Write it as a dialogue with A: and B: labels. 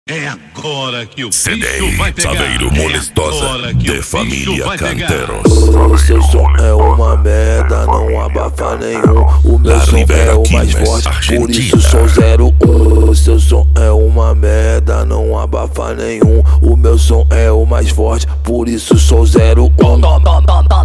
A: É agora que o bicho
B: CDI,
A: vai pegar.
B: Saveiro Molestosa, de família Canteros.
C: O seu som é uma merda, não abafa nenhum. O meu
B: La
C: som
B: Rivera
C: é o mais
B: Quilmes,
C: forte, por isso
B: Argentina.
C: sou 01. O seu som é uma merda, não abafa nenhum. O meu som é o mais forte, por isso sou 01.